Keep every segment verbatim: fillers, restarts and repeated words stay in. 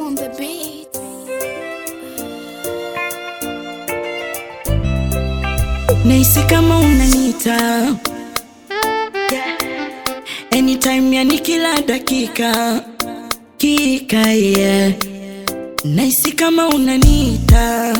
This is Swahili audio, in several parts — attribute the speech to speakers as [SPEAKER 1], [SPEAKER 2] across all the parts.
[SPEAKER 1] on the beat.
[SPEAKER 2] Nahisi kama unanita anytime, yani kila dakika kika, yeah. Nahisi kama unanita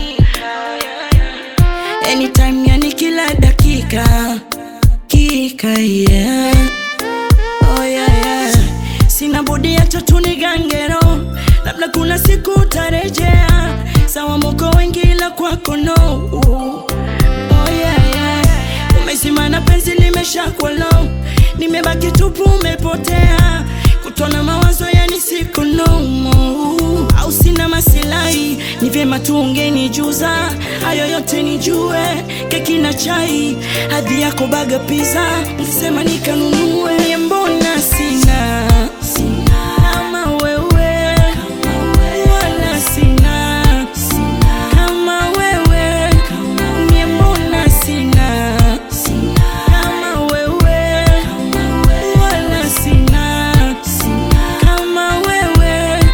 [SPEAKER 2] anytime, yani kila dakika kika, yeah. Oh yeah, yeah. Sina budi acha tunigangero, labda kuna siku utarejea. Sawa moko wengi ila kwako no. Oh yeah, yeah. Umesima na penzi limeshakuwa low, nimebaki tupu umepotea. Kutona mawazo yani siku no more. Au sina masilai, ni vyema tu ungenijuza. Hayo yote nijue, keki na chai, hadi yako baga pizza, nisema nikanunue. Mbona sina kama wewe, wala sina kama wewe. Mbona sina kama wewe, wala sina kama wewe.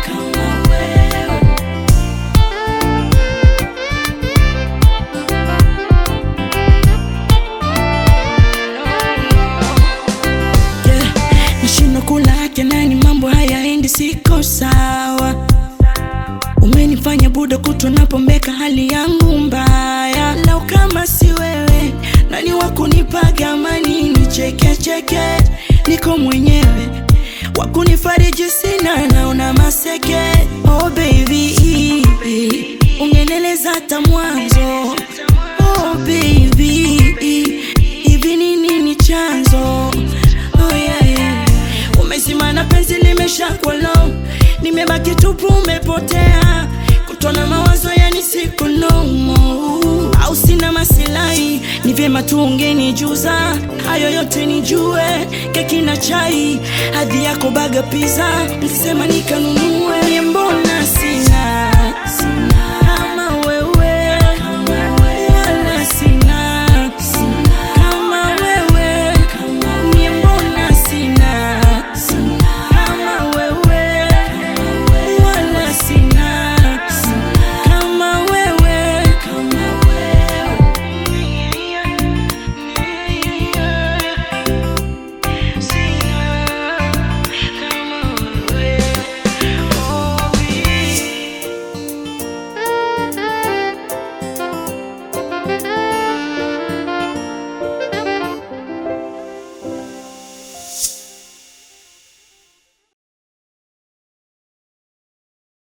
[SPEAKER 2] Yeah, nashindwa kulake nani, mambo hayaendi, siko sawa. Umenifanya buda kutwa napombeka, hali yangu mbaya. Lau kama si wewe, nani wakunipaga amani, nicheke cheke, niko mwenyewe. Wakunifariji sina, naona maseke. Oh baby, ungeneleza hata mwanzo. Oh baby, hivi ni nini chanzo? Oh yeah, yeah. Umesima na penzi limeshakuwa low, nimebaki tupu umepotea. Kutona mawazo yani siku no more. Au sina masilai, ni vyema tu ungenijuza. Hayo yote nijue, keki na chai, hadi yako baga pizza, nisema nikanunue.